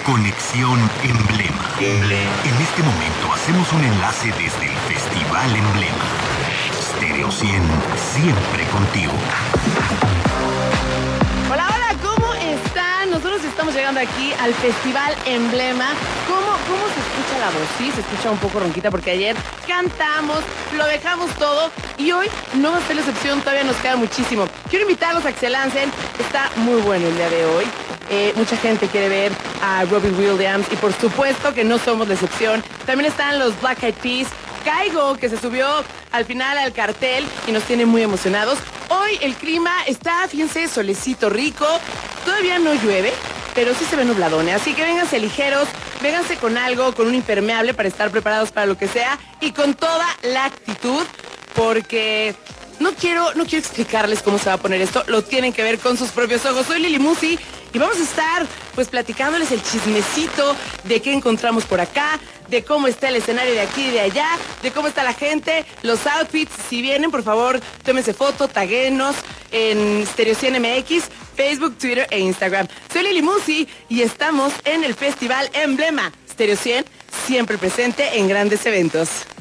Conexión Emblema. En este momento hacemos un enlace desde el Festival Emblema. Stereo 100, siempre contigo. Hola, hola, ¿cómo están? Nosotros estamos llegando aquí al Festival Emblema. ¿Cómo se escucha la voz? Sí, se escucha un poco ronquita porque ayer cantamos, lo dejamos todo y hoy no va a ser la excepción, todavía nos queda muchísimo. Quiero invitarlos a que se lancen, está muy bueno el día de hoy. Mucha gente quiere ver a Robbie Williams y por supuesto que no somos la excepción. También están los Black Eyed Peas, Kygo, que se subió al final al cartel y nos tiene muy emocionados. Hoy el clima está, fíjense, solecito rico, todavía no llueve, pero sí se ve nubladones, así que vénganse ligeros, vénganse con algo, con un impermeable para estar preparados para lo que sea y con toda la actitud, porque no quiero explicarles cómo se va a poner esto, lo tienen que ver con sus propios ojos. Soy Lili Musi y vamos a estar pues platicándoles el chismecito de qué encontramos por acá, de cómo está el escenario de aquí y de allá, de cómo está la gente, los outfits. Si vienen, por favor, tómense foto, taguenos en Stereo 100 MX, Facebook, Twitter e Instagram. Soy Lili Musi y estamos en el Festival Emblema. Stereo 100, siempre presente en grandes eventos.